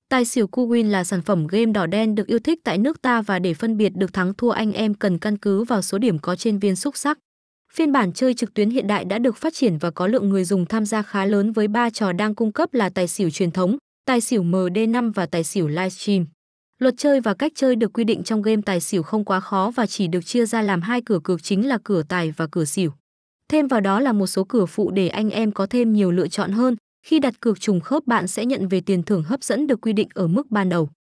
Tài xỉu Kuwin là sản phẩm game đỏ đen được yêu thích tại nước ta và để phân biệt được thắng thua anh em cần căn cứ vào số điểm có trên viên xúc xắc. Phiên bản chơi trực tuyến hiện đại đã được phát triển và có lượng người dùng tham gia khá lớn với 3 trò đang cung cấp là tài xỉu truyền thống, tài xỉu MD5 và tài xỉu livestream. Luật chơi và cách chơi được quy định trong game tài xỉu không quá khó và chỉ được chia ra làm hai cửa cược chính là cửa tài và cửa xỉu. Thêm vào đó là một số cửa phụ để anh em có thêm nhiều lựa chọn hơn. Khi đặt cược trùng khớp bạn sẽ nhận về tiền thưởng hấp dẫn được quy định ở mức ban đầu.